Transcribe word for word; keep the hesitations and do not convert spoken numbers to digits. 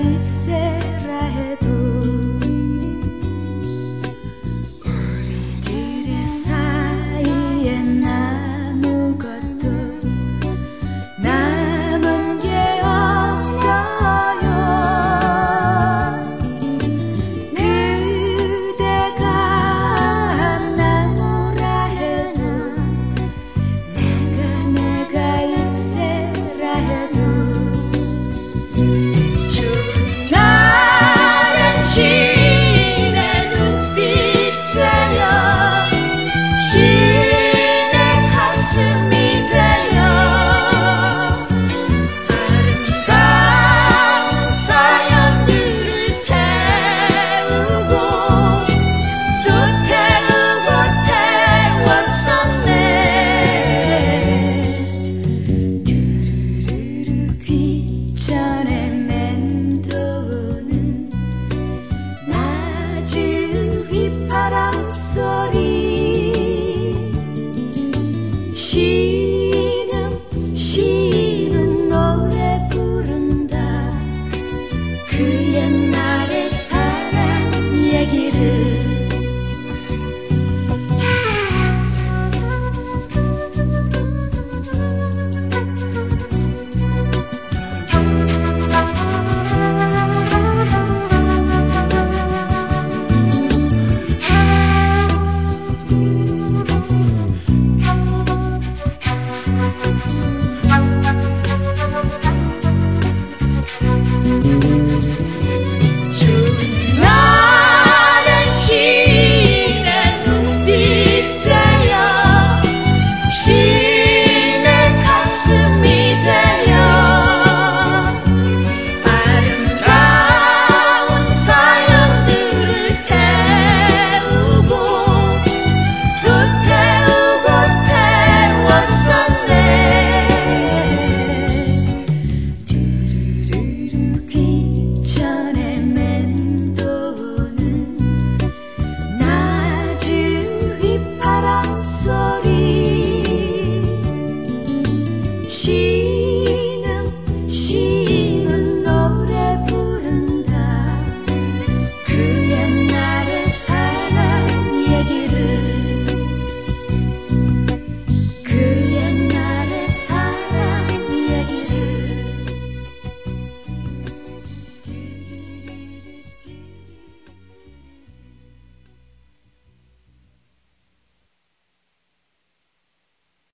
잎새라 해도 우리들의 사이엔 아무것도 남은 게 없어요. 그대가 나무라 해도 내가 내가 잎새라 해도 추운 날엔 시인의 눈빛 되려 시인의 가슴이 되려 아름다운 사연들을 태우고 또 태우고 태웠었네. 두루루루 귀전에 맴도는 낮은 휘파람 소리 시는 시는 노래 부른다. 그